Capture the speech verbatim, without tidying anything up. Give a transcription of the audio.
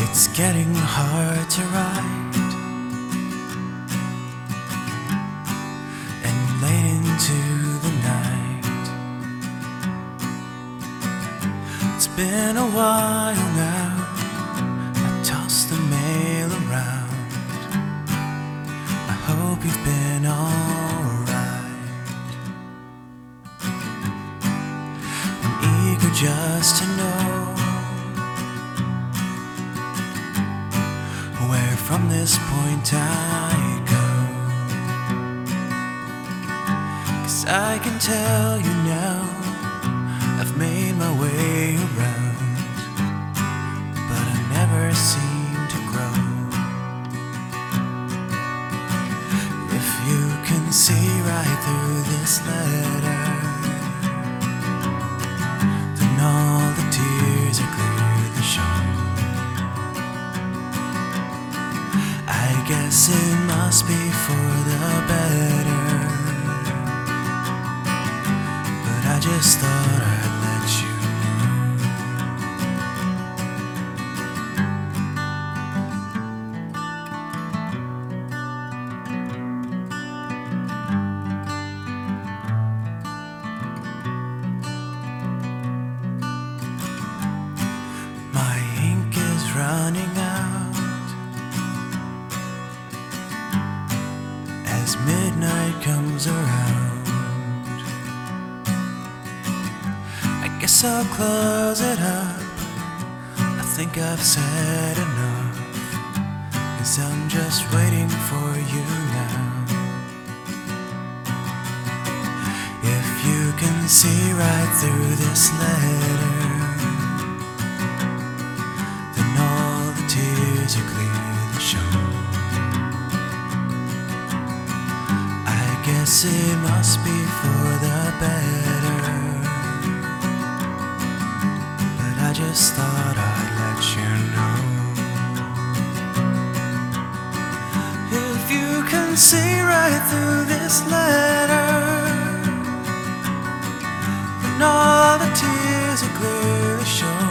It's getting hard to write, and late into the night. It's been a while now, I toss the mail around. I hope you've been alright. I'm eager just to know where from this point I go, 'cause I can tell you now I've made my way around, but I never seem to grow. If you can see right through this letter, then all the tears are clearly shown. I guess it must be for the better, but I just thought I'd let you know. My ink is running out as midnight comes around. I guess I'll close it up. I think I've said enough, 'cause I'm just waiting for you now. If you can see right through this letter, then all the tears are clearly shown. I guess it must be for the better, but I just thought I'd let you know. If you can see right through this letter, then all the tears are clearly shown.